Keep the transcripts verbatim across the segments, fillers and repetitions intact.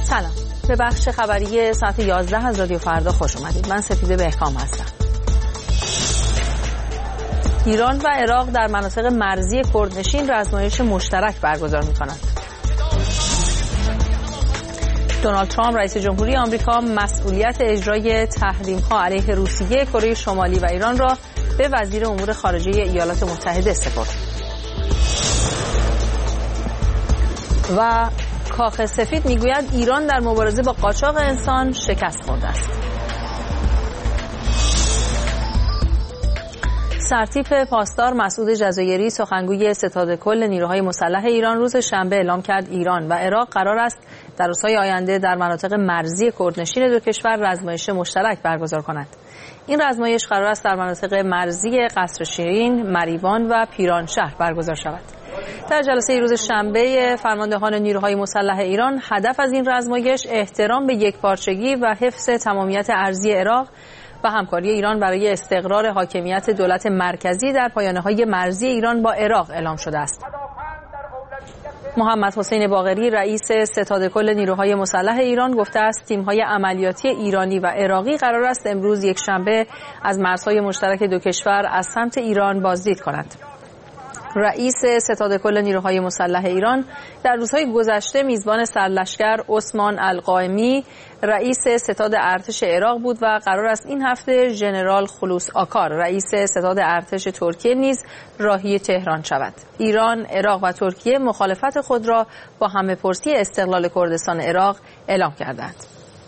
سلام، به بخش خبری ساعت یازده از رادیو فردا خوش اومدید. من سپیده بهکام هستم. ایران و عراق در مناطق مرزی کردنشین رزمایش مشترک برگزار می‌کنند. دونالد ترامپ رئیس جمهوری آمریکا مسئولیت اجرای تحریم‌ها علیه روسیه، کره شمالی و ایران را به وزیر امور خارجه ایالات متحده سپرد. و کاخ سفید میگوید ایران در مبارزه با قاچاق انسان شکست خورده است. سرتیپ پاسدار مسعود جزایری سخنگوی ستاد کل نیروهای مسلح ایران روز شنبه اعلام کرد ایران و عراق قرار است در روزهای آینده در مناطق مرزی کردنشین دو کشور رزمایش مشترک برگزار کنند. این رزمایش قرار است در مناطق مرزی قصر شیرین، مریوان و پیرانشهر برگزار شود. در جلسه روز شنبه فرماندهان نیروهای مسلح ایران هدف از این رزمایش احترام به یکپارچگی و حفظ تمامیت ارضی عراق و همکاری ایران برای استقرار حاکمیت دولت مرکزی در پایانه‌های مرزی ایران با عراق اعلام شده است. محمد حسین باقری رئیس ستاد کل نیروهای مسلح ایران گفته است تیم‌های عملیاتی ایرانی و عراقی قرار است امروز یکشنبه از مرزهای مشترک دو کشور از سمت ایران بازدید کنند. رئیس ستاد کل نیروهای مسلح ایران در روزهای گذشته میزبان سرلشکر عثمان القائمی رئیس ستاد ارتش عراق بود و قرار است این هفته ژنرال خلوص آکار رئیس ستاد ارتش ترکیه نیز راهی تهران شود. ایران، عراق و ترکیه مخالفت خود را با همه‌پرسی استقلال کردستان عراق اعلام کردند.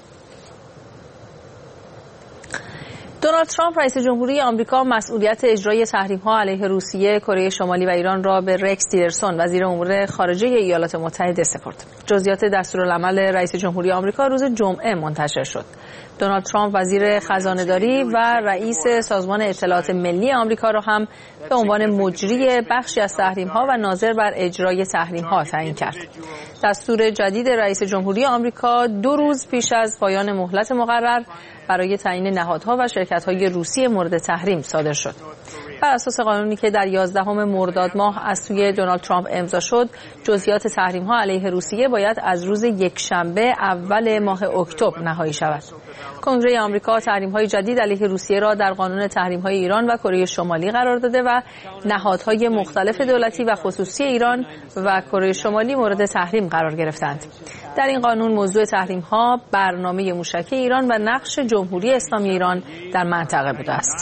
دونالد ترامپ رئیس جمهوری آمریکا مسئولیت اجرای تحریم‌ها علیه روسیه، کره شمالی و ایران را به رکس تیلرسون وزیر امور خارجه ایالات متحده سپرد. جزئیات دستورالعمل رئیس جمهوری آمریکا روز جمعه منتشر شد. دونالد ترامپ وزیر خزانه‌داری و رئیس سازمان اطلاعات ملی آمریکا را هم به عنوان مجری بخشی از تحریم‌ها و ناظر بر اجرای تحریم‌ها تعیین کرد. دستور جدید رئیس جمهوری آمریکا دو روز پیش از پایان مهلت مقرر برای تعیین نهادها و شرکت‌های روسی مورد تحریم صادر شد. بر اساس قانونی که در یازدهم مرداد ماه از سوی دونالد ترامپ امضا شد، جزئیات تحریم‌ها علیه روسیه باید از روز یکشنبه اول ماه اکتبر نهایی شود. کنگره آمریکا تحریم‌های جدید علیه روسیه را در قانون تحریم‌های ایران و کره شمالی قرار داده و نهادهای مختلف دولتی و خصوصی ایران و کره شمالی مورد تحریم قرار گرفتند. در این قانون موضوع تحریم‌ها برنامه موشکی ایران و نقش جمهوری اسلامی ایران در منطقه بوده است.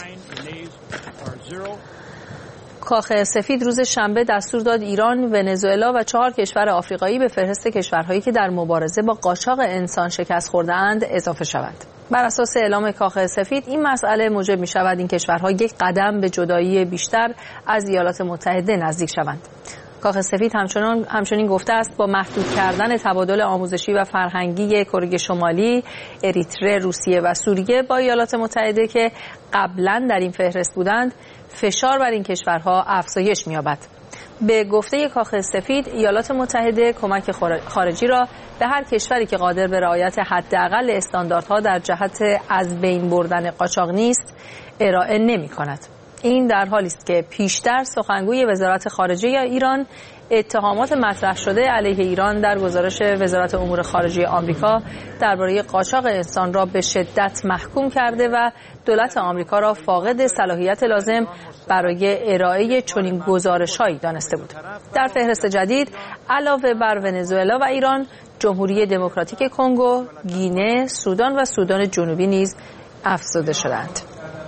کاخ سفید روز شنبه دستور داد ایران، ونزوئلا و چهار کشور آفریقایی به فهرست کشورهایی که در مبارزه با قاچاق انسان شکست خورده‌اند اضافه شوند. بر اساس اعلام کاخ سفید این مسئله موجب می شود این کشورها یک قدم به جدایی بیشتر از ایالات متحده نزدیک شوند. کاخ سفید همچنان همچنین گفته است با محدود کردن تبادل آموزشی و فرهنگی کره شمالی، اریتره، روسیه و سوریه با ایالات متحده که قبلا در این فهرست بودند، فشار بر این کشورها افزایش می‌یابد. به گفته کاخ سفید، ایالات متحده کمک خارجی را به هر کشوری که قادر به رعایت حداقل استانداردها در جهت از بین بردن قاچاق نیست، ارائه نمی‌کند. این در حالی است که پیشتر سخنگوی وزارت خارجه ایران اتهامات مطرح شده علیه ایران در گزارش وزارت امور خارجه آمریکا درباره قاچاق انسان را به شدت محکوم کرده و دولت آمریکا را فاقد صلاحیت لازم برای ارائه چنین گزارش‌هایی دانسته بود. در فهرست جدید علاوه بر ونزوئلا و ایران، جمهوری دموکراتیک کنگو، گینه، سودان و سودان جنوبی نیز افزوده شدند.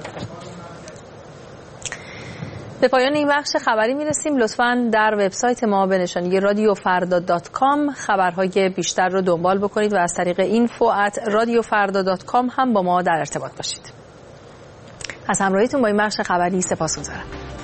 به پایان این بخش خبری میرسیم. لطفاً در وبسایت ما به نشانی رادیو فردا دات کام خبرهای بیشتر رو دنبال بکنید و از طریق اینفو ات رادیو فردا دات کام هم با ما در ارتباط باشید. از همراهیتون با این بخش خبری سپاسگزارم.